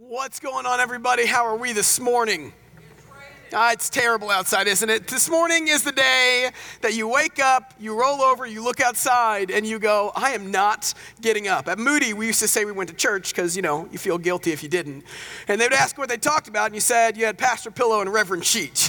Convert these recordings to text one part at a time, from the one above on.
What's going on, everybody? How are we this morning? It's terrible outside, isn't it? This morning is the day that you wake up, you roll over, you look outside, and you go, I am not getting up. At Moody, we used to say we went to church because, you feel guilty if you didn't. And they would ask what they talked about, and you said you had Pastor Pillow and Reverend Sheets,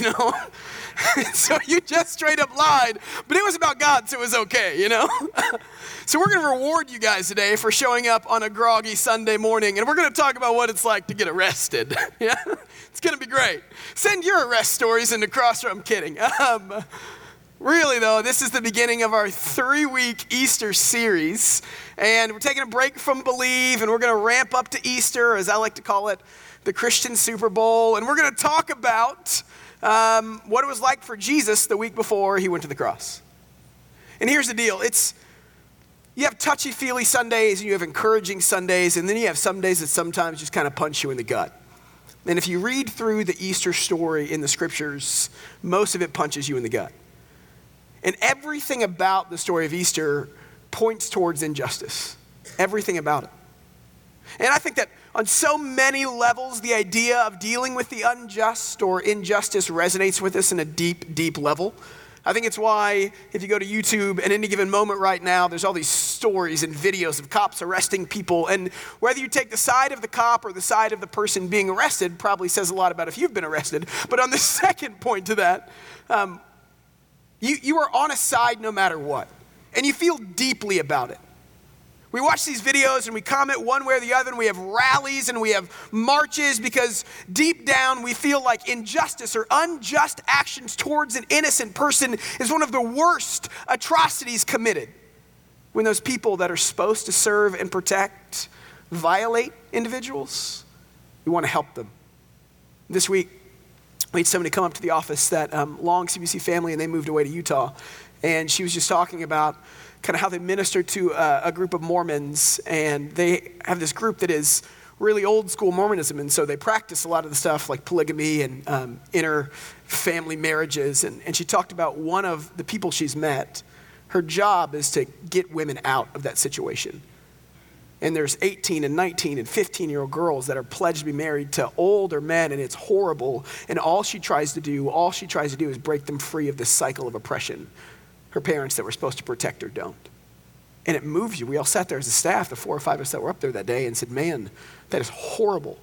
So you just straight up lied, but it was about God, so it was okay, So we're going to reward you guys today for showing up on a groggy Sunday morning, and we're going to talk about what it's like to get arrested. Yeah, it's going to be great. Send your arrest stories into Crossroad. I'm kidding. Really, though, this is the beginning of our 3-week Easter series, and we're taking a break from Believe, and we're going to ramp up to Easter, as I like to call it, the Christian Super Bowl, and we're going to talk about what it was like for Jesus the week before he went to the cross. And here's the deal. You have touchy-feely Sundays, and you have encouraging Sundays, and then you have some days that sometimes just kind of punch you in the gut. And if you read through the Easter story in the scriptures, most of it punches you in the gut. And everything about the story of Easter points towards injustice. Everything about it. And I think that on so many levels, the idea of dealing with the unjust or injustice resonates with us in a deep, deep level. I think it's why if you go to YouTube at any given moment right now, there's all these stories and videos of cops arresting people. And whether you take the side of the cop or the side of the person being arrested probably says a lot about if you've been arrested. But on the second point to that, you are on a side no matter what. And you feel deeply about it. We watch these videos and we comment one way or the other, and we have rallies and we have marches because deep down we feel like injustice or unjust actions towards an innocent person is one of the worst atrocities committed. When those people that are supposed to serve and protect violate individuals, we want to help them. This week, we had somebody come up to the office that long CBC family, and they moved away to Utah, and she was just talking about kind of how they minister to a group of Mormons, and they have this group that is really old school Mormonism, and so they practice a lot of the stuff like polygamy and inter-family marriages, and she talked about one of the people she's met, her job is to get women out of that situation. And there's 18 and 19 and 15-year-old girls that are pledged to be married to older men, and it's horrible, and all she tries to do is break them free of this cycle of oppression. Her parents that were supposed to protect her don't. And it moves you. We all sat there as a staff, the 4 or 5 of us that were up there that day, and said, man, that is horrible.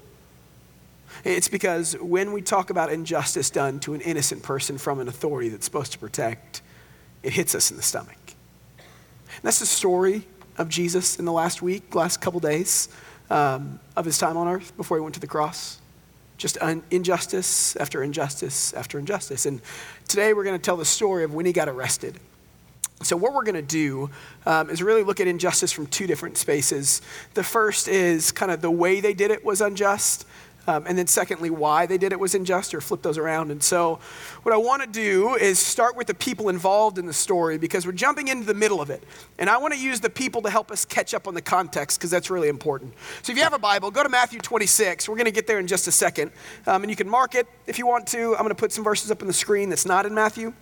It's because when we talk about injustice done to an innocent person from an authority that's supposed to protect, it hits us in the stomach. And that's the story of Jesus in the last couple days of his time on earth before he went to the cross. Just injustice after injustice after injustice. And today we're going to tell the story of when he got arrested. So what we're going to do is really look at injustice from 2 different spaces. The first is kind of the way they did it was unjust. And then secondly, why they did it was unjust, or flip those around. And so what I want to do is start with the people involved in the story, because we're jumping into the middle of it. And I want to use the people to help us catch up on the context, because that's really important. So if you have a Bible, go to Matthew 26. We're going to get there in just a second. And you can mark it if you want to. I'm going to put some verses up on the screen that's not in Matthew.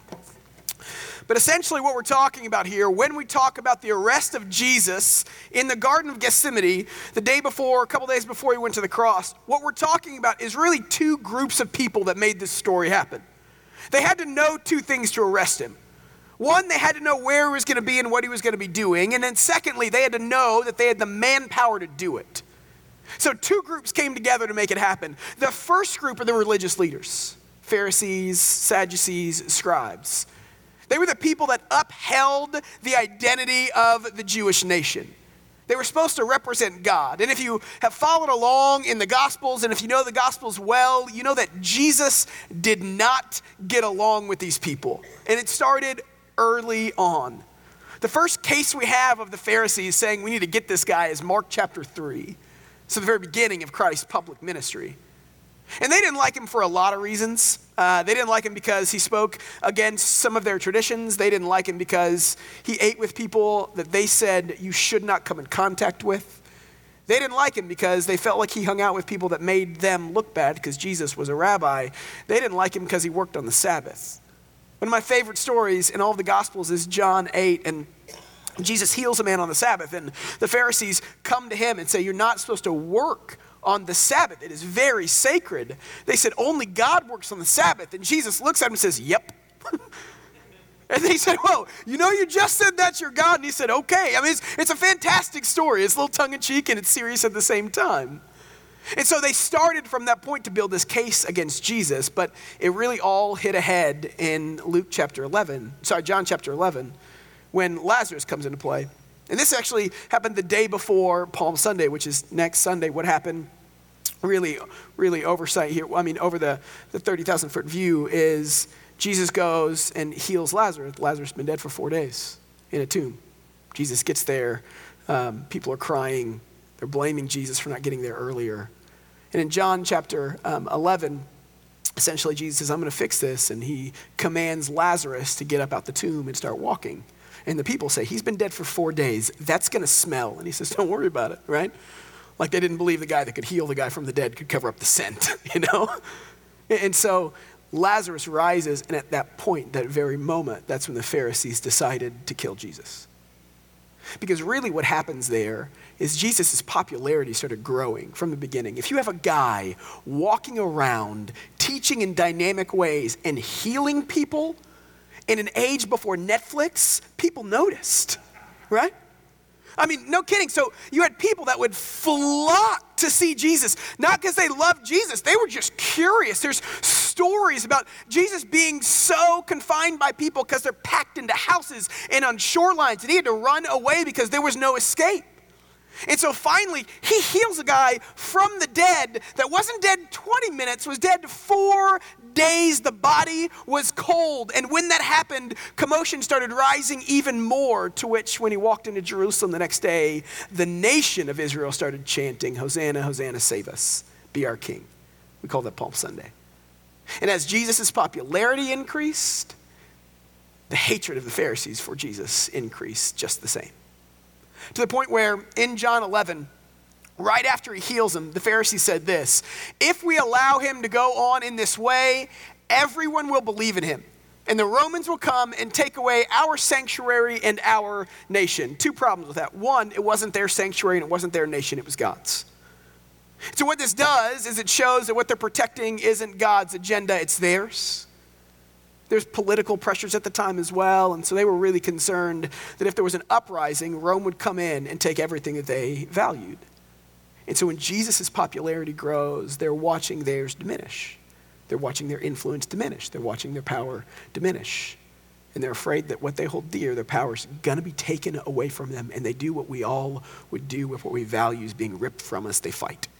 But essentially what we're talking about here, when we talk about the arrest of Jesus in the Garden of Gethsemane, the day before, a couple days before he went to the cross, what we're talking about is really 2 groups of people that made this story happen. They had to know 2 things to arrest him. One, they had to know where he was going to be and what he was going to be doing. And then secondly, they had to know that they had the manpower to do it. So 2 groups came together to make it happen. The first group are the religious leaders, Pharisees, Sadducees, scribes. They were the people that upheld the identity of the Jewish nation. They were supposed to represent God. And if you have followed along in the Gospels, and if you know the Gospels well, you know that Jesus did not get along with these people. And it started early on. The first case we have of the Pharisees saying we need to get this guy is Mark chapter 3. So the very beginning of Christ's public ministry. And they didn't like him for a lot of reasons. They didn't like him because he spoke against some of their traditions. They didn't like him because he ate with people that they said you should not come in contact with. They didn't like him because they felt like he hung out with people that made them look bad because Jesus was a rabbi. They didn't like him because he worked on the Sabbath. One of my favorite stories in all of the Gospels is John 8, and Jesus heals a man on the Sabbath, and the Pharisees come to him and say, you're not supposed to work on the Sabbath. It is very sacred. They said, only God works on the Sabbath. And Jesus looks at him and says, yep. And they said, whoa, you just said that's your God. And he said, okay. I mean, it's a fantastic story. It's a little tongue-in-cheek and it's serious at the same time. And so they started from that point to build this case against Jesus, but it really all hit a head in John chapter 11, when Lazarus comes into play. And this actually happened the day before Palm Sunday, which is next Sunday. What happened, really oversight here, over the 30,000 foot view, is Jesus goes and heals Lazarus. Lazarus has been dead for 4 days in a tomb. Jesus gets there. People are crying. They're blaming Jesus for not getting there earlier. And in John chapter 11, essentially Jesus says, I'm going to fix this. And he commands Lazarus to get up out the tomb and start walking. And the people say, he's been dead for 4 days. That's going to smell. And he says, don't worry about it, right? Like they didn't believe the guy that could heal the guy from the dead could cover up the scent, And so Lazarus rises, and at that point, that very moment, that's when the Pharisees decided to kill Jesus. Because really what happens there is Jesus' popularity started growing from the beginning. If you have a guy walking around, teaching in dynamic ways and healing people in an age before Netflix, people noticed, right? I mean, no kidding. So you had people that would flock to see Jesus, not because they loved Jesus. They were just curious. There's stories about Jesus being so confined by people because they're packed into houses and on shorelines, and he had to run away because there was no escape. And so finally, he heals a guy from the dead that wasn't dead 20 minutes, was dead 4 days. The body was cold. And when that happened, commotion started rising even more, to which when he walked into Jerusalem the next day, the nation of Israel started chanting, Hosanna, Hosanna, save us, be our king. We call that Palm Sunday. And as Jesus' popularity increased, the hatred of the Pharisees for Jesus increased just the same. To the point where in John 11, right after he heals him, the Pharisees said this, if we allow him to go on in this way, everyone will believe in him. And the Romans will come and take away our sanctuary and our nation. 2 problems with that. 1, it wasn't their sanctuary and it wasn't their nation, it was God's. So what this does is it shows that what they're protecting isn't God's agenda, it's theirs. There's political pressures at the time as well, and so they were really concerned that if there was an uprising, Rome would come in and take everything that they valued. And so when Jesus' popularity grows, they're watching theirs diminish. They're watching their influence diminish. They're watching their power diminish. And they're afraid that what they hold dear, their power's gonna be taken away from them, and they do what we all would do with what we value is being ripped from us, they fight.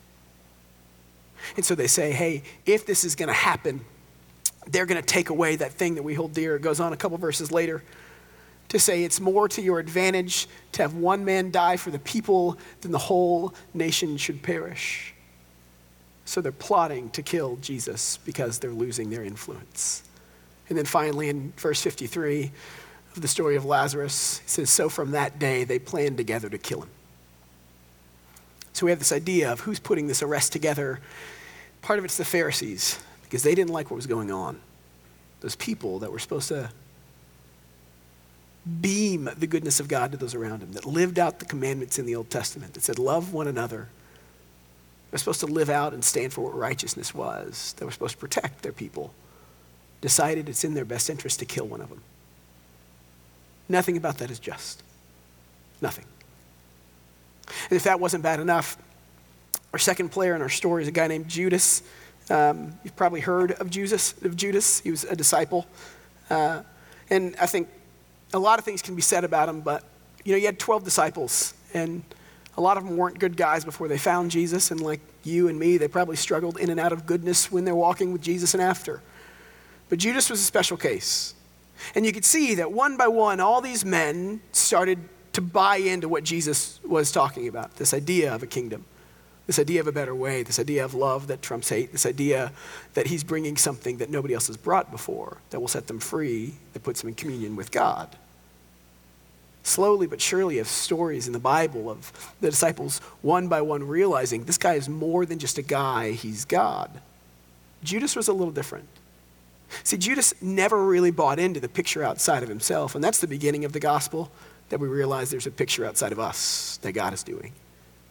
And so they say, hey, if this is gonna happen, they're going to take away that thing that we hold dear. It goes on a couple verses later to say it's more to your advantage to have one man die for the people than the whole nation should perish. So they're plotting to kill Jesus because they're losing their influence. And then finally in verse 53 of the story of Lazarus, it says, so from that day they planned together to kill him. So we have this idea of who's putting this arrest together. Part of it's the Pharisees, because they didn't like what was going on. Those people that were supposed to beam the goodness of God to those around them, that lived out the commandments in the Old Testament, that said, love one another. They're supposed to live out and stand for what righteousness was. They were supposed to protect their people. Decided it's in their best interest to kill one of them. Nothing about that is just. Nothing. And if that wasn't bad enough, our second player in our story is a guy named Judas. You've probably heard of Judas. He was a disciple. And I think a lot of things can be said about him, but you had 12 disciples, and a lot of them weren't good guys before they found Jesus, and like you and me, they probably struggled in and out of goodness when they're walking with Jesus and after. But Judas was a special case. And you could see that one by one, all these men started to buy into what Jesus was talking about, this idea of a kingdom. This idea of a better way, this idea of love that trumps hate, this idea that he's bringing something that nobody else has brought before, that will set them free, that puts them in communion with God. Slowly but surely, you have stories in the Bible of the disciples one by one realizing this guy is more than just a guy, he's God. Judas was a little different. See, Judas never really bought into the picture outside of himself, and that's the beginning of the gospel, that we realize there's a picture outside of us that God is doing.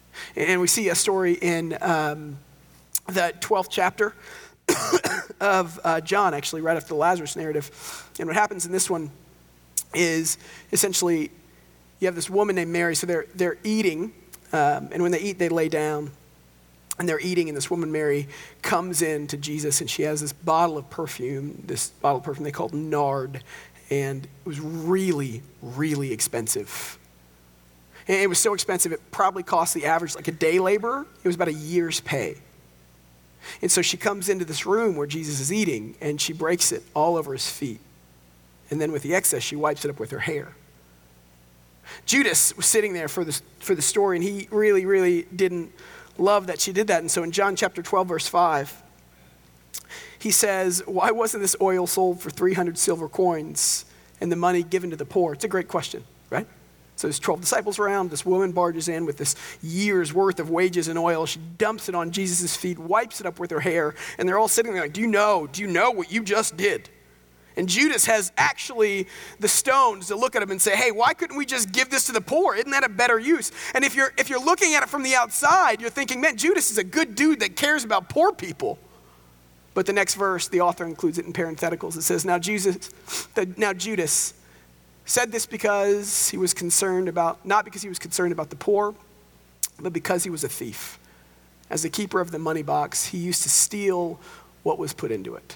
And we see a story in the 12th chapter of John, actually, right after the Lazarus narrative. And what happens in this one is essentially you have this woman named Mary. So they're eating, and when they eat, they lay down. And they're eating, and this woman, Mary, comes in to Jesus, and she has this bottle of perfume they called nard, and it was really, really expensive. And it was so expensive, it probably cost the average, like a day laborer, it was about a year's pay. And so she comes into this room where Jesus is eating, and she breaks it all over his feet. And then with the excess, she wipes it up with her hair. Judas was sitting there for the story, and he really, really didn't love that she did that. And so in John chapter 12, verse 5, he says, why wasn't this oil sold for 300 silver coins and the money given to the poor? It's a great question, right? So there's 12 disciples around. This woman barges in with this year's worth of wages and oil. She dumps it on Jesus' feet, wipes it up with her hair, and they're all sitting there like, do you know what you just did? And Judas has actually the stones to look at him and say, hey, why couldn't we just give this to the poor? Isn't that a better use? And if you're looking at it from the outside, you're thinking, man, Judas is a good dude that cares about poor people. But the next verse, the author includes it in parentheticals. It says, now Judas said this because he was concerned about, not because he was concerned about the poor, but because he was a thief. As the keeper of the money box, he used to steal what was put into it.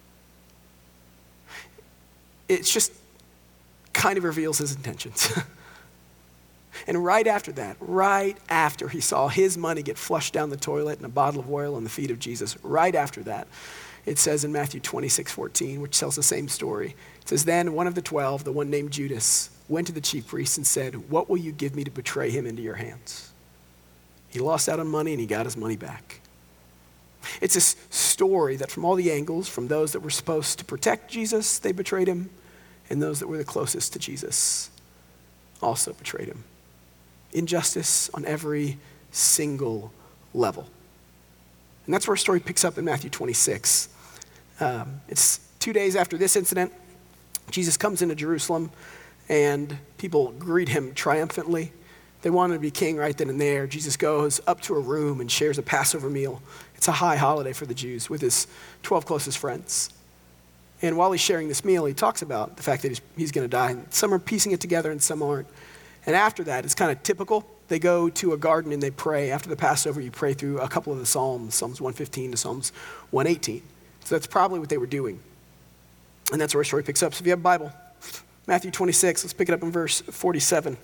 It just kind of reveals his intentions. And right after he saw his money get flushed down the toilet and a bottle of oil on the feet of Jesus, right after that, it says in Matthew 26:14, which tells the same story. It says, then one of the 12, the one named Judas, went to the chief priests and said, what will you give me to betray him into your hands? He lost out on money and he got his money back. It's a story that from all the angles, from those that were supposed to protect Jesus, they betrayed him, and those that were the closest to Jesus also betrayed him. Injustice on every single level. And that's where our story picks up in Matthew 26. It's 2 days after this incident. Jesus comes into Jerusalem, and people greet him triumphantly. They want him to be king right then and there. Jesus goes up to a room and shares a Passover meal. It's a high holiday for the Jews with his 12 closest friends. And while he's sharing this meal, he talks about the fact that he's going to die. And some are piecing it together and some aren't. And after that, it's kind of typical. They go to a garden and they pray. After the Passover, you pray through a couple of the Psalms, Psalms 115 to Psalms 118. So that's probably what they were doing. And that's where our story picks up. So if you have a Bible, Matthew 26, let's pick it up in verse 47.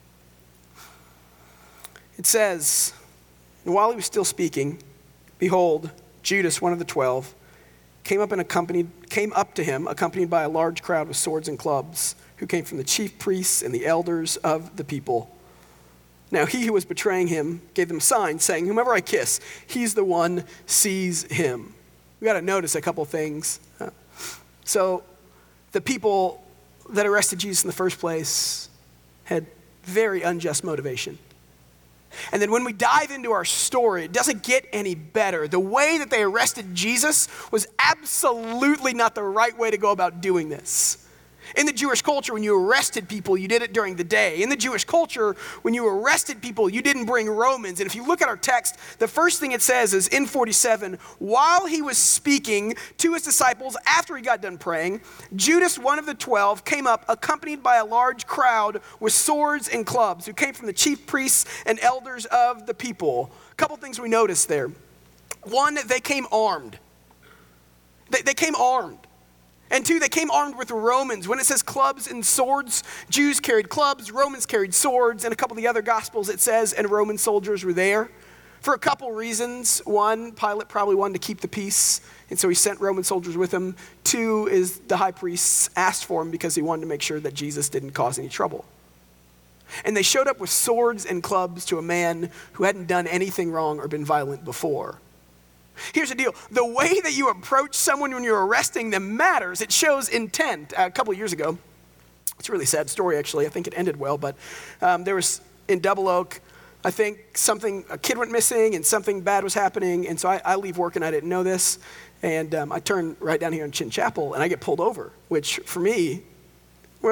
It says, and while he was still speaking, behold, Judas, one of the 12, came up to him, accompanied by a large crowd with swords and clubs, who came from the chief priests and the elders of the people. Now he who was betraying him gave them signs, saying, whomever I kiss, he's the one, seize him. We got to notice a couple things. So the people that arrested Jesus in the first place had very unjust motivation. And then when we dive into our story, it doesn't get any better. The way that they arrested Jesus was absolutely not the right way to go about doing this. In the Jewish culture, when you arrested people, you did it during the day. In the Jewish culture, when you arrested people, you didn't bring Romans. And if you look at our text, the first thing it says is in 47, while he was speaking to his disciples after he got done praying, Judas, one of the 12, came up accompanied by a large crowd with swords and clubs who came from the chief priests and elders of the people. A couple things we noticed there. One, they came armed. They came armed. And two, they came armed with Romans. When it says clubs and swords, Jews carried clubs, Romans carried swords. In a couple of the other Gospels it says, and Roman soldiers were there. For a couple reasons. One, Pilate probably wanted to keep the peace, and so he sent Roman soldiers with him. Two is the high priests asked for him because he wanted to make sure that Jesus didn't cause any trouble. And they showed up with swords and clubs to a man who hadn't done anything wrong or been violent before. Here's the deal. The way that you approach someone when you're arresting them matters. It shows intent. A couple of years ago, it's a really sad story, actually. I think it ended well, but there was in Double Oak, I think a kid went missing and something bad was happening. And so I leave work and I didn't know this. And I turn right down here in Chin Chapel and I get pulled over, which for me, well, it's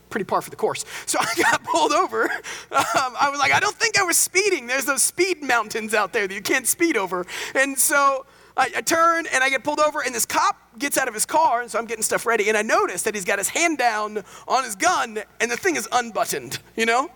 pretty par for the course. So I got pulled over. I was like, I don't think I was speeding. There's those speed mountains out there that you can't speed over. And so I turn and I get pulled over, and this cop gets out of his car, and so I'm getting stuff ready, and I notice that he's got his hand down on his gun, and the thing is unbuttoned, you know?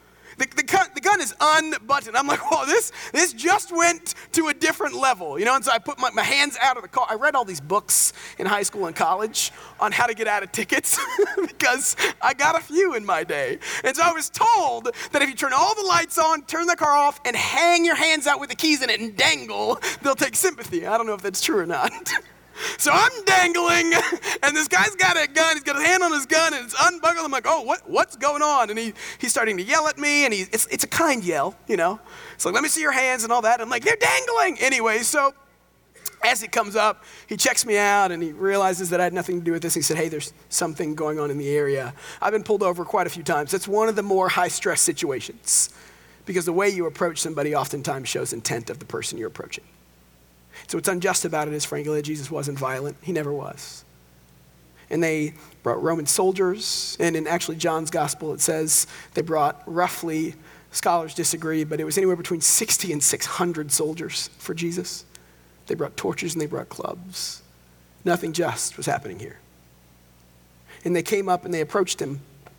The gun is unbuttoned. I'm like, whoa, this just went to a different level, you know? And so I put my hands out of the car. I read all these books in high school and college on how to get out of tickets because I got a few in my day. And so I was told that if you turn all the lights on, turn the car off, and hang your hands out with the keys in it and dangle, they'll take sympathy. I don't know if that's true or not. So I'm dangling, and this guy's got a gun. He's got his hand on his gun, and it's unbuckled. I'm like, oh, what's going on? And he's starting to yell at me, and it's a kind yell, you know. It's like, let me see your hands and all that. I'm like, they're dangling. Anyway, so as he comes up, he checks me out, and he realizes that I had nothing to do with this. He said, hey, there's something going on in the area. I've been pulled over quite a few times. That's one of the more high-stress situations because the way you approach somebody oftentimes shows intent of the person you're approaching. So what's unjust about it is, frankly, that Jesus wasn't violent. He never was. And they brought Roman soldiers, and in actually John's gospel it says they brought roughly, scholars disagree, but it was anywhere between 60 and 600 soldiers for Jesus. They brought torches and they brought clubs. Nothing just was happening here. And they came up and they approached him.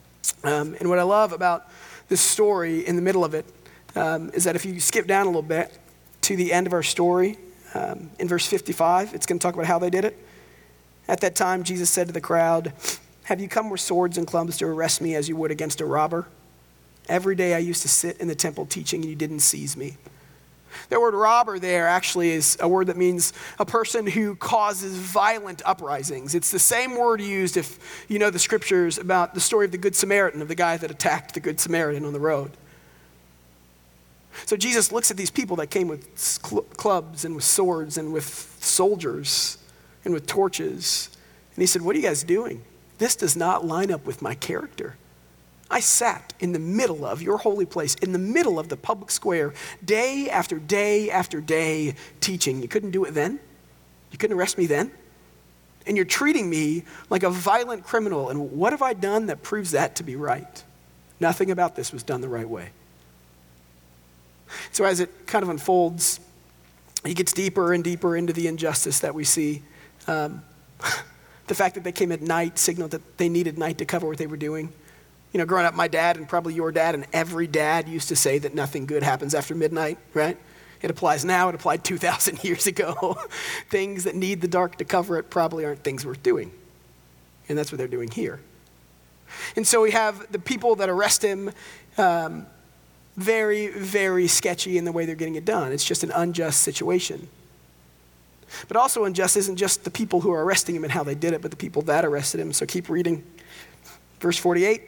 And what I love about this story in the middle of it is that if you skip down a little bit to the end of our story, in verse 55, it's going to talk about how they did it. At that time, Jesus said to the crowd, have you come with swords and clubs to arrest me as you would against a robber? Every day I used to sit in the temple teaching, and you didn't seize me. The word robber there actually is a word that means a person who causes violent uprisings. It's the same word used if you know the scriptures about the story of the Good Samaritan, of the guy that attacked the Good Samaritan on the road. So Jesus looks at these people that came with clubs and with swords and with soldiers and with torches. And he said, what are you guys doing? This does not line up with my character. I sat in the middle of your holy place, in the middle of the public square, day after day after day teaching. You couldn't do it then? You couldn't arrest me then? And you're treating me like a violent criminal. And what have I done that proves that to be right? Nothing about this was done the right way. So as it kind of unfolds, he gets deeper and deeper into the injustice that we see. The fact that they came at night signaled that they needed night to cover what they were doing. You know, growing up, my dad and probably your dad and every dad used to say that nothing good happens after midnight, right? It applies now. It applied 2,000 years ago. Things that need the dark to cover it probably aren't things worth doing. And that's what they're doing here. And so we have the people that arrest him, very, very sketchy in the way they're getting it done. It's just an unjust situation. But also unjust isn't just the people who are arresting him and how they did it, but the people that arrested him. So keep reading. Verse 48.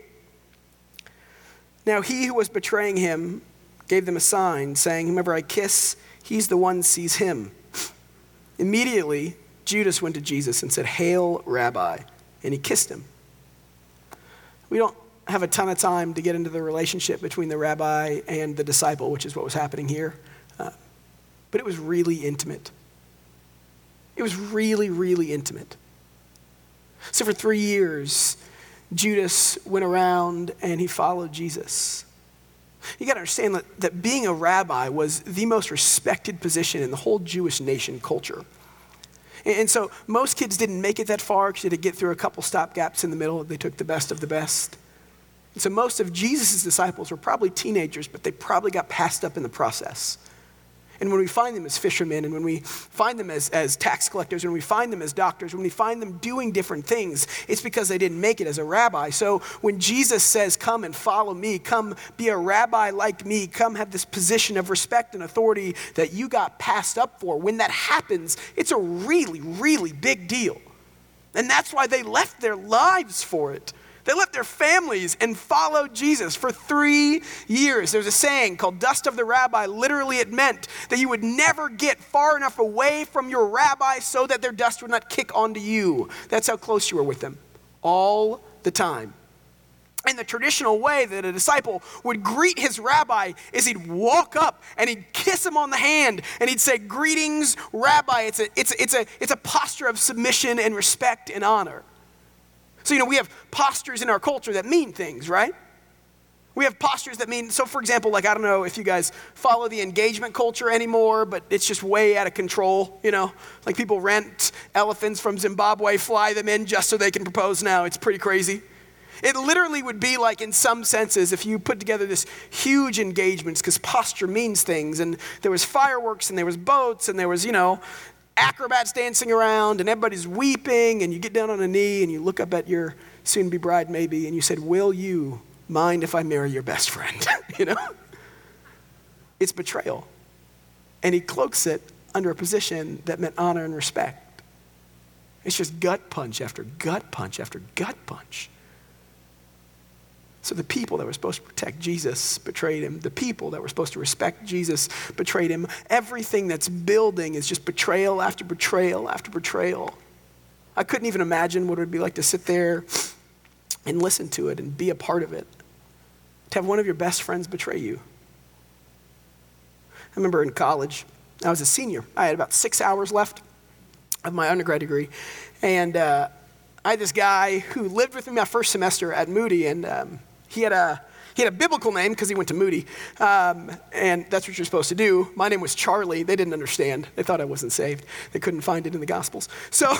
Now he who was betraying him gave them a sign, saying, whomever I kiss, he's the one sees him. Immediately, Judas went to Jesus and said, Hail, Rabbi, and he kissed him. We don't have a ton of time to get into the relationship between the rabbi and the disciple, which is what was happening here. But it was really intimate. It was really, really intimate. So for 3 years, Judas went around and he followed Jesus. You got to understand that being a rabbi was the most respected position in the whole Jewish nation culture. And so most kids didn't make it that far because you had to get through a couple stop gaps in the middle. They took the best of the best. And so most of Jesus' disciples were probably teenagers, but they probably got passed up in the process. And when we find them as fishermen, and when we find them as tax collectors, when we find them as doctors, when we find them doing different things, it's because they didn't make it as a rabbi. So when Jesus says, come and follow me, come be a rabbi like me, come have this position of respect and authority that you got passed up for, when that happens, it's a really, really big deal. And that's why they left their lives for it. They left their families and followed Jesus for 3 years. There's a saying called dust of the rabbi. Literally, it meant that you would never get far enough away from your rabbi so that their dust would not kick onto you. That's how close you were with them all the time. And the traditional way that a disciple would greet his rabbi is he'd walk up and he'd kiss him on the hand and he'd say, greetings, rabbi. It's a posture of submission and respect and honor. So, we have postures in our culture that mean things, right? We have postures that mean, so for example, like, I don't know if you guys follow the engagement culture anymore, but it's just way out of control, Like people rent elephants from Zimbabwe, fly them in just so they can propose now. It's pretty crazy. It literally would be like, in some senses, if you put together this huge engagement, because posture means things, and there was fireworks, and there was boats, and there was, acrobats dancing around, and everybody's weeping, and you get down on a knee, and you look up at your soon-to-be bride, maybe, and you said, will you mind if I marry your best friend? It's betrayal. And he cloaks it under a position that meant honor and respect. It's just gut punch after gut punch after gut punch. So the people that were supposed to protect Jesus betrayed him. The people that were supposed to respect Jesus betrayed him. Everything that's building is just betrayal after betrayal after betrayal. I couldn't even imagine what it would be like to sit there and listen to it and be a part of it. To have one of your best friends betray you. I remember in college, I was a senior. I had about 6 hours left of my undergrad degree. And I had this guy who lived with me my first semester at Moody, and he had a biblical name because he went to Moody, and that's what you're supposed to do. My name was Charlie. They didn't understand. They thought I wasn't saved. They couldn't find it in the Gospels. So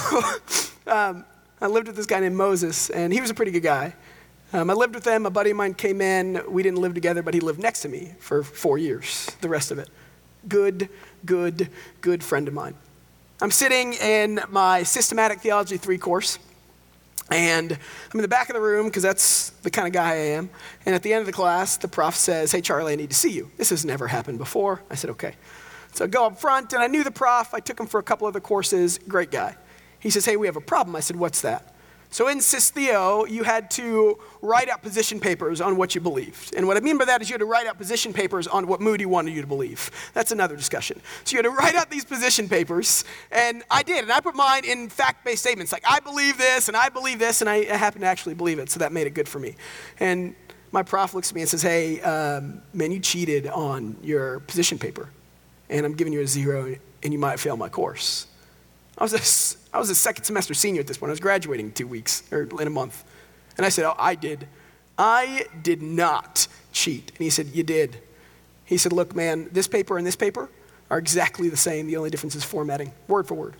I lived with this guy named Moses, and he was a pretty good guy. I lived with him. A buddy of mine came in. We didn't live together, but he lived next to me for 4 years, the rest of it. Good friend of mine. I'm sitting in my Systematic Theology 3 course, and I'm in the back of the room because that's the kind of guy I am. And at the end of the class, the prof says, hey, Charlie, I need to see you. This has never happened before. I said, okay. So I go up front, and I knew the prof. I took him for a couple other courses. Great guy. He says, hey, we have a problem. I said, what's that? So in Systheo, you had to write out position papers on what you believed. And what I mean by that is you had to write out position papers on what Moody wanted you to believe. That's another discussion. So you had to write out these position papers, and I did. And I put mine in fact-based statements, like I believe this, and I happen to actually believe it, so that made it good for me. And my prof looks at me and says, hey, man, you cheated on your position paper, and I'm giving you a 0, and you might fail my course. I was a second semester senior at this point. I was graduating in 2 weeks, or in a month. And I said, oh, I did. I did not cheat. And he said, you did. He said, look, man, this paper and this paper are exactly the same. The only difference is formatting, word for word.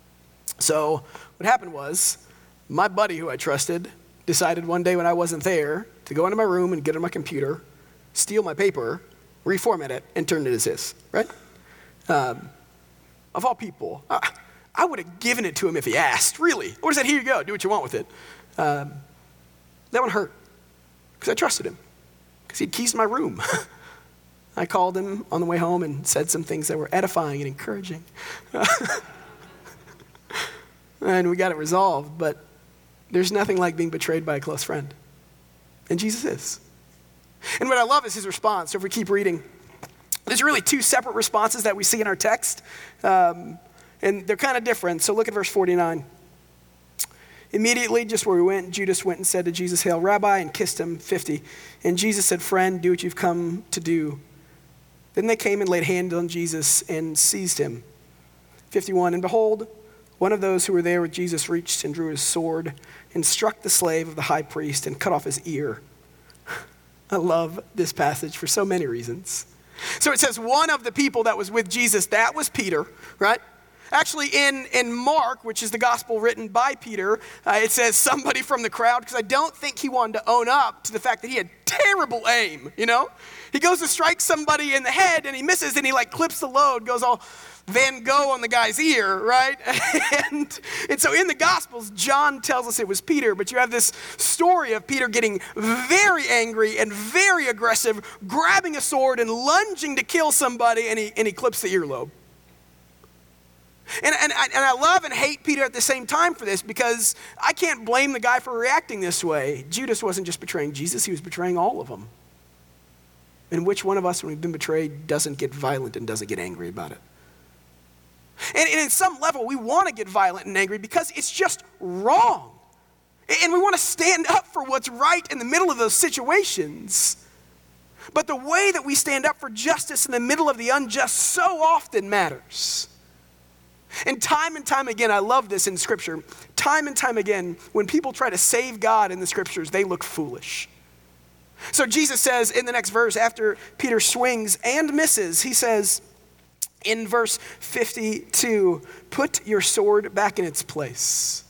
So what happened was, my buddy who I trusted decided one day when I wasn't there to go into my room and get on my computer, steal my paper, reformat it, and turn it as his, right? Of all people, I would have given it to him if he asked, really. I would have said, here you go, do what you want with it. That one hurt, because I trusted him, because he had keys to my room. I called him on the way home and said some things that were edifying and encouraging. And we got it resolved, but there's nothing like being betrayed by a close friend. And Jesus is. And what I love is his response. So if we keep reading, there's really 2 separate responses that we see in our text. And they're kind of different. So look at verse 49. Immediately, just where we went, Judas went and said to Jesus, Hail, Rabbi, and kissed him, 50. And Jesus said, friend, do what you've come to do. Then they came and laid hands on Jesus and seized him. 51. And behold, one of those who were there with Jesus reached and drew his sword and struck the slave of the high priest and cut off his ear. I love this passage for so many reasons. So it says one of the people that was with Jesus, that was Peter, right? Actually, in Mark, which is the gospel written by Peter, it says somebody from the crowd, because I don't think he wanted to own up to the fact that he had terrible aim, He goes to strike somebody in the head, and he misses, and he clips the load, goes all Van Gogh on the guy's ear, right? and so in the Gospels, John tells us it was Peter, but you have this story of Peter getting very angry and very aggressive, grabbing a sword and lunging to kill somebody, and he clips the earlobe. And I love and hate Peter at the same time for this, because I can't blame the guy for reacting this way. Judas wasn't just betraying Jesus, he was betraying all of them. And which one of us, when we've been betrayed, doesn't get violent and doesn't get angry about it? And in some level, we want to get violent and angry because it's just wrong. And we want to stand up for what's right in the middle of those situations. But the way that we stand up for justice in the middle of the unjust so often matters. And time again, I love this in Scripture, time and time again, when people try to save God in the Scriptures, they look foolish. So Jesus says in the next verse, after Peter swings and misses, he says in verse 52, put your sword back in its place.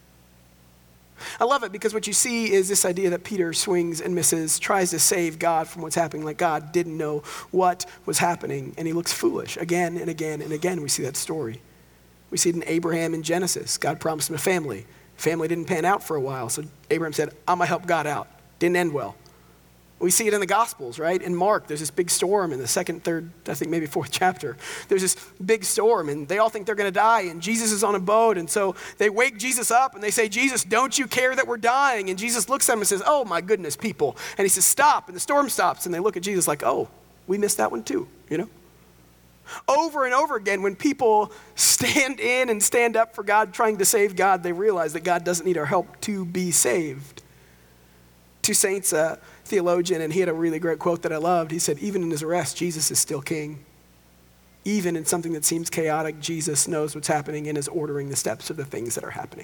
I love it because what you see is this idea that Peter swings and misses, tries to save God from what's happening, like God didn't know what was happening, and he looks foolish again and again and again. We see that story. We see it in Abraham in Genesis. God promised him a family. Family didn't pan out for a while, so Abraham said, I'm going to help God out. Didn't end well. We see it in the Gospels, right? In Mark, there's this big storm in the second, third, I think maybe fourth chapter. There's this big storm, and they all think they're going to die, and Jesus is on a boat, and so they wake Jesus up, and they say, Jesus, don't you care that we're dying? And Jesus looks at them and says, oh, my goodness, people. And he says, stop, and the storm stops, and they look at Jesus like, oh, we missed that one too, you know? Over and over again, when people stand in and stand up for God, trying to save God, they realize that God doesn't need our help to be saved. Two saints, theologian, and he had a really great quote that I loved. He said, even in his arrest, Jesus is still king. Even in something that seems chaotic, Jesus knows what's happening and is ordering the steps of the things that are happening.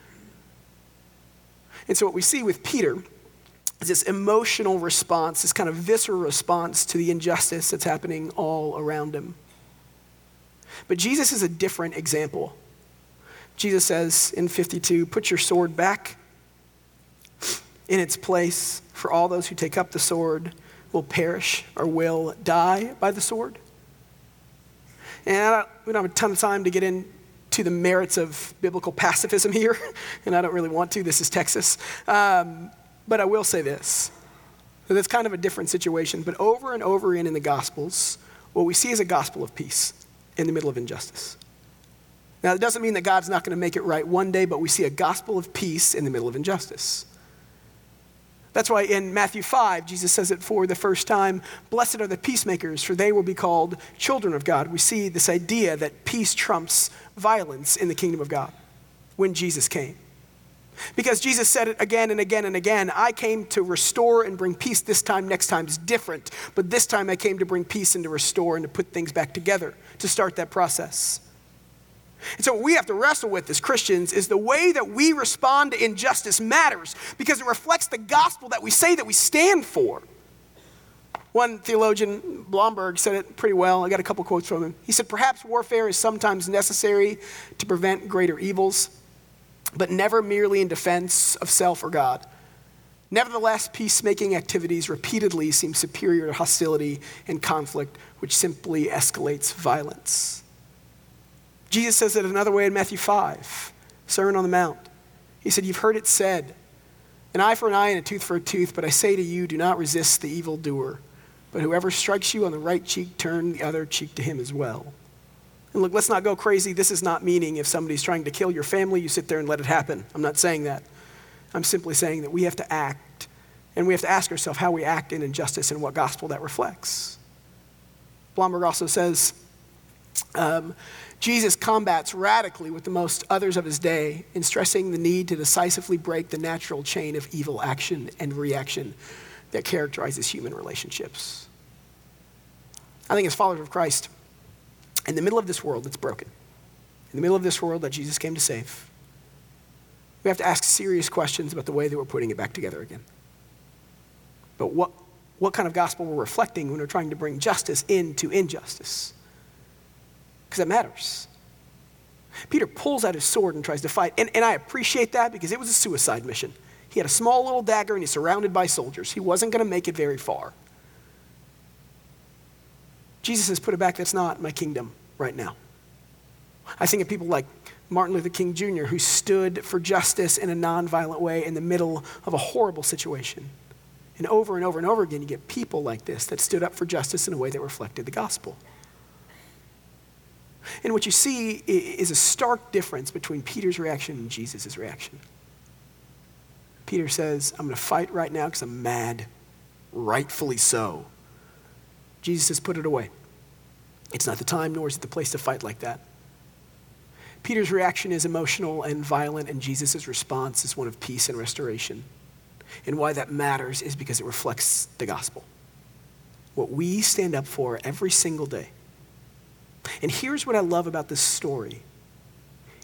And so what we see with Peter is this emotional response, this kind of visceral response to the injustice that's happening all around him. But Jesus is a different example. Jesus says in 52, put your sword back in its place, for all those who take up the sword will perish or will die by the sword. And we don't have a ton of time to get into the merits of biblical pacifism here, and I don't really want to. This is Texas. But I will say this, that it's kind of a different situation, but over and over again in the Gospels, what we see is a gospel of peace in the middle of injustice. Now, it doesn't mean that God's not going to make it right one day, but we see a gospel of peace in the middle of injustice. That's why in Matthew 5, Jesus says it for the first time, blessed are the peacemakers, for they will be called children of God. We see this idea that peace trumps violence in the kingdom of God when Jesus came. Because Jesus said it again and again and again, I came to restore and bring peace. This time, next time is different. But this time I came to bring peace and to restore and to put things back together, to start that process. And so what we have to wrestle with as Christians is the way that we respond to injustice matters because it reflects the gospel that we say that we stand for. One theologian, Blomberg, said it pretty well. I got a couple quotes from him. He said, perhaps warfare is sometimes necessary to prevent greater evils, but never merely in defense of self or God. Nevertheless, peacemaking activities repeatedly seem superior to hostility and conflict, which simply escalates violence. Jesus says it another way in Matthew 5, Sermon on the Mount. He said, you've heard it said, an eye for an eye and a tooth for a tooth, but I say to you, do not resist the evildoer. But whoever strikes you on the right cheek, turn the other cheek to him as well. And look, let's not go crazy. This is not meaning if somebody's trying to kill your family, you sit there and let it happen. I'm not saying that. I'm simply saying that we have to act, and we have to ask ourselves how we act in injustice and what gospel that reflects. Blomberg also says, Jesus combats radically with the most others of his day in stressing the need to decisively break the natural chain of evil action and reaction that characterizes human relationships. I think as followers of Christ, in the middle of this world that's broken, in the middle of this world that Jesus came to save, we have to ask serious questions about the way that we're putting it back together again. But what kind of gospel we're reflecting when we're trying to bring justice into injustice? Because that matters. Peter pulls out his sword and tries to fight. And I appreciate that because it was a suicide mission. He had a small little dagger and he's surrounded by soldiers. He wasn't going to make it very far. Jesus says, put it back. That's not my kingdom right now. I think of people like Martin Luther King Jr., who stood for justice in a nonviolent way in the middle of a horrible situation. And over and over again, you get people like this that stood up for justice in a way that reflected the gospel. And what you see is a stark difference between Peter's reaction and Jesus' reaction. Peter says, I'm going to fight right now because I'm mad. Rightfully so. Jesus says, put it away. It's not the time, nor is it the place to fight like that. Peter's reaction is emotional and violent, and Jesus' response is one of peace and restoration. And why that matters is because it reflects the gospel. What we stand up for every single day. And here's what I love about this story.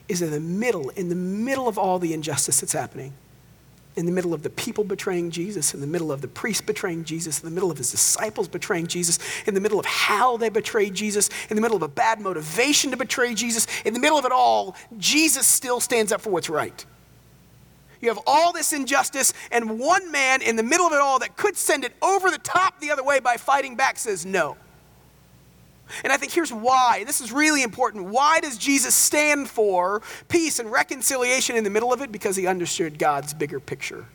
is in the middle of all the injustice that's happening, in the middle of the people betraying Jesus, in the middle of the priests betraying Jesus, in the middle of his disciples betraying Jesus, in the middle of how they betrayed Jesus, in the middle of a bad motivation to betray Jesus, in the middle of it all, Jesus still stands up for what's right. You have all this injustice, and one man in the middle of it all that could send it over the top the other way by fighting back says no. And I think here's why, and this is really important. Why does Jesus stand for peace and reconciliation in the middle of it? Because he understood God's bigger picture.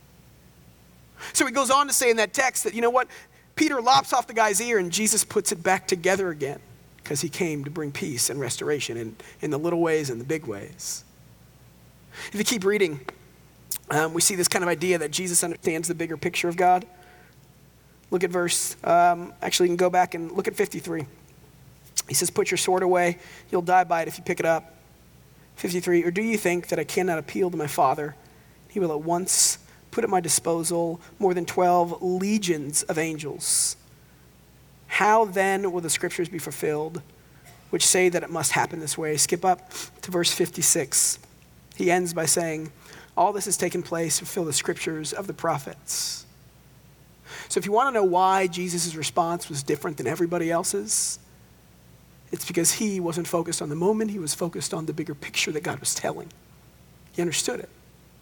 So he goes on to say in that text that, you know what? Peter lops off the guy's ear and Jesus puts it back together again because he came to bring peace and restoration in the little ways and the big ways. If you keep reading, we see this kind of idea that Jesus understands the bigger picture of God. Look at actually you can go back and look at 53. He says, put your sword away. You'll die by it if you pick it up. 53, or do you think that I cannot appeal to my Father? He will at once put at my disposal more than 12 legions of angels. How then will the scriptures be fulfilled, which say that it must happen this way? Skip up to verse 56. He ends by saying, all this has taken place to fulfill the scriptures of the prophets. So if you want to know why Jesus' response was different than everybody else's, it's because he wasn't focused on the moment, he was focused on the bigger picture that God was telling. He understood it.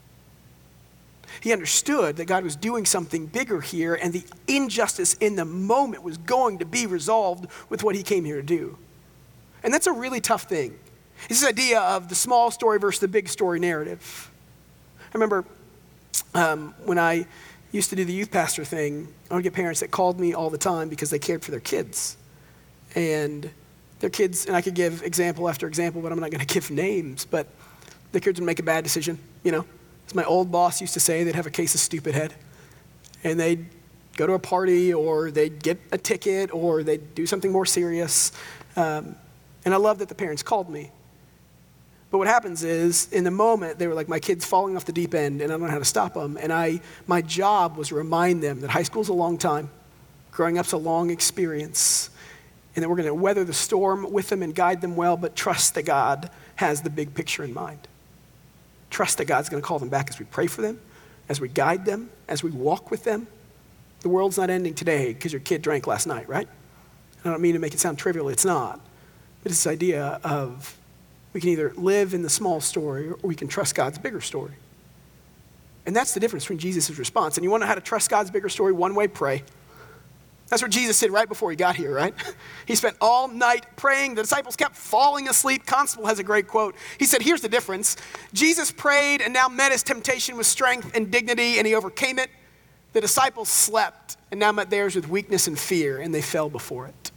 He understood that God was doing something bigger here, and the injustice in the moment was going to be resolved with what he came here to do. And that's a really tough thing. It's this idea of the small story versus the big story narrative. I remember when I used to do the youth pastor thing, I would get parents that called me all the time because they cared for their kids. And their kids, and I could give example after example, but I'm not going to give names, but the kids would make a bad decision, you know. As my old boss used to say, they'd have a case of stupid head. And they'd go to a party, or they'd get a ticket, or they'd do something more serious. And I love that the parents called me. But what happens is, in the moment, they were like, my kid's falling off the deep end, and I don't know how to stop them. And my job was to remind them that high school's a long time, growing up's a long experience, and that we're going to weather the storm with them and guide them well, but trust that God has the big picture in mind. Trust that God's going to call them back as we pray for them, as we guide them, as we walk with them. The world's not ending today because your kid drank last night, right? I don't mean to make it sound trivial, it's not. But it's this idea of we can either live in the small story or we can trust God's bigger story. And that's the difference between Jesus' response. And you want to know how to trust God's bigger story? One way, pray. That's what Jesus did right before he got here, right? He spent all night praying. The disciples kept falling asleep. Constable has a great quote. He said, here's the difference. Jesus prayed and now met his temptation with strength and dignity, and he overcame it. The disciples slept and now met theirs with weakness and fear, and they fell before it.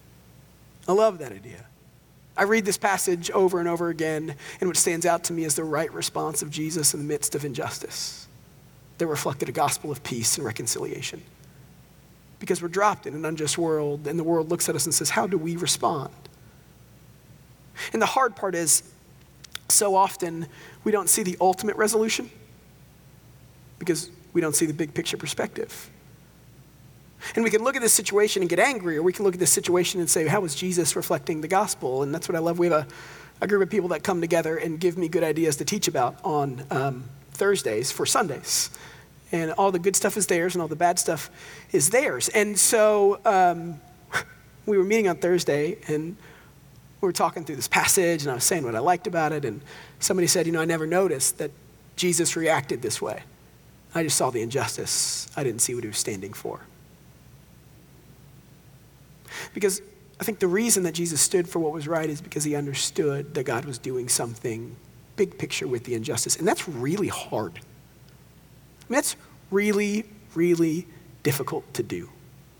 I love that idea. I read this passage over and over again, and what stands out to me is the right response of Jesus in the midst of injustice that reflected a gospel of peace and reconciliation. Because we're dropped in an unjust world, and the world looks at us and says, how do we respond? And the hard part is, so often we don't see the ultimate resolution because we don't see the big picture perspective. And we can look at this situation and get angry, or we can look at this situation and say, how is Jesus reflecting the gospel? And that's what I love. We have a group of people that come together and give me good ideas to teach about on Thursdays for Sundays. And all the good stuff is theirs, and all the bad stuff is theirs. And so we were meeting on Thursday, and we were talking through this passage, and I was saying what I liked about it, and somebody said, I never noticed that Jesus reacted this way. I just saw the injustice. I didn't see what he was standing for. Because I think the reason that Jesus stood for what was right is because he understood that God was doing something big picture with the injustice. And that's really hard. I mean, that's really, really difficult to do.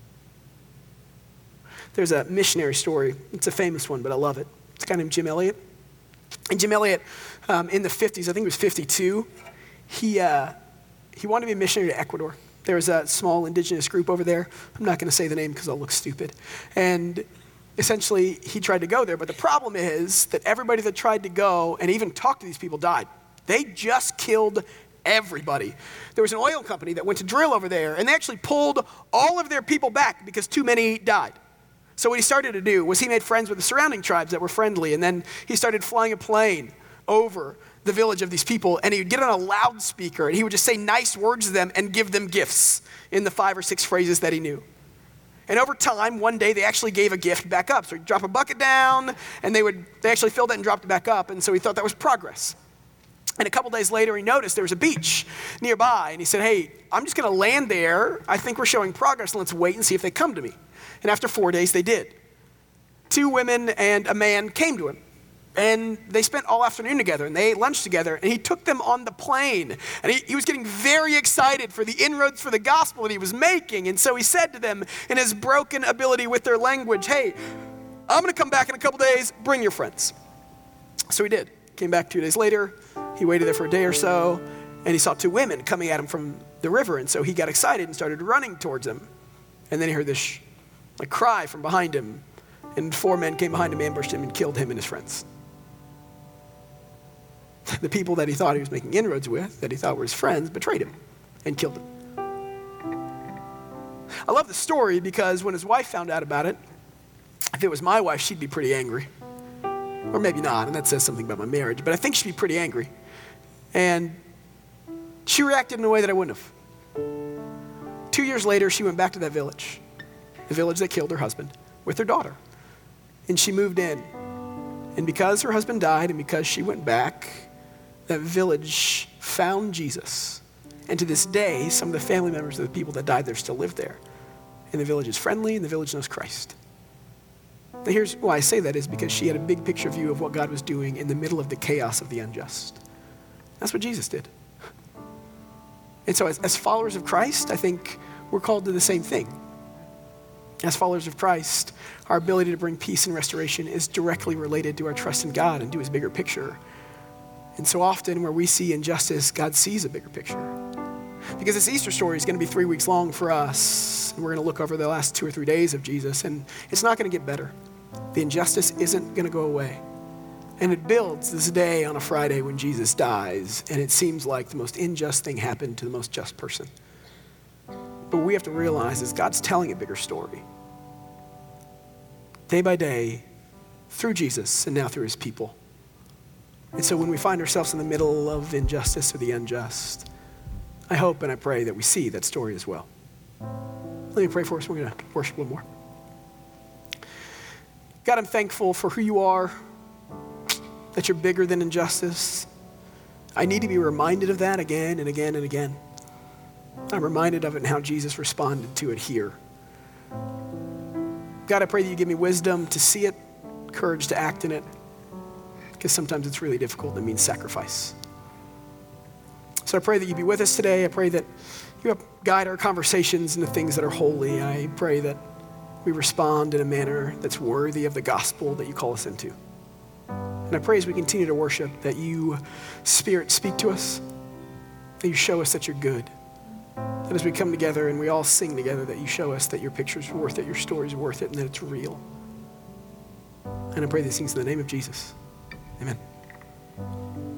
There's a missionary story. It's a famous one, but I love it. It's a guy named Jim Elliot. And Jim Elliot, in the 50s, I think it was 52, he wanted to be a missionary to Ecuador. There was a small indigenous group over there. I'm not going to say the name because I'll look stupid. And essentially, he tried to go there. But the problem is that everybody that tried to go and even talk to these people died. They just killed everybody. There was an oil company that went to drill over there, and they actually pulled all of their people back because too many died. So what he started to do was he made friends with the surrounding tribes that were friendly, and then he started flying a plane over the village of these people, and he would get on a loudspeaker and he would just say nice words to them and give them gifts in the 5 or 6 phrases that he knew. And over time, one day they actually gave a gift back up. So he'd drop a bucket down and they actually filled it and dropped it back up. And so he thought that was progress. And a couple days later, he noticed there was a beach nearby. And he said, hey, I'm just going to land there. I think we're showing progress. Let's wait and see if they come to me. And after 4 days, they did. 2 women and a man came to him. And they spent all afternoon together, and they ate lunch together, and he took them on the plane. And he was getting very excited for the inroads for the gospel that he was making. And so he said to them in his broken ability with their language, hey, I'm going to come back in a couple days. Bring your friends. So he did. Came back 2 days later. He waited there for a day or so, and he saw 2 women coming at him from the river. And so he got excited and started running towards them. And then he heard this cry from behind him. And 4 men came behind him, ambushed him, and killed him and his friends. The people that he thought he was making inroads with, that he thought were his friends, betrayed him and killed him. I love the story because when his wife found out about it, if it was my wife, she'd be pretty angry. Or maybe not, and that says something about my marriage, but I think she'd be pretty angry. And she reacted in a way that I wouldn't have. 2 years later, she went back to that village, the village that killed her husband, with her daughter. And she moved in. And because her husband died and because she went back, that village found Jesus. And to this day, some of the family members of the people that died there still live there. And the village is friendly and the village knows Christ. Now here's why I say that is because she had a big picture view of what God was doing in the middle of the chaos of the unjust. That's what Jesus did. And so as followers of Christ, I think we're called to the same thing. As followers of Christ, our ability to bring peace and restoration is directly related to our trust in God and to his bigger picture. And so often where we see injustice, God sees a bigger picture. Because this Easter story is going to be 3 weeks long for us. And we're going to look over the last 2 or 3 days of Jesus, and it's not going to get better. The injustice isn't going to go away. And it builds this day on a Friday when Jesus dies, and it seems like the most unjust thing happened to the most just person. But what we have to realize is God's telling a bigger story. Day by day, through Jesus and now through his people. And so when we find ourselves in the middle of injustice or the unjust, I hope and I pray that we see that story as well. Let me pray for us. We're going to worship a little more. God, I'm thankful for who you are, that you're bigger than injustice. I need to be reminded of that again and again and again. I'm reminded of it and how Jesus responded to it here. God, I pray that you give me wisdom to see it, courage to act in it, because sometimes it's really difficult and it means sacrifice. So I pray that you be with us today. I pray that you help guide our conversations into things that are holy. I pray that we respond in a manner that's worthy of the gospel that you call us into. And I pray as we continue to worship that you, Spirit, speak to us, that you show us that you're good. That as we come together and we all sing together, that you show us that your picture's worth it, your story's worth it, and that it's real. And I pray these things in the name of Jesus. Amen.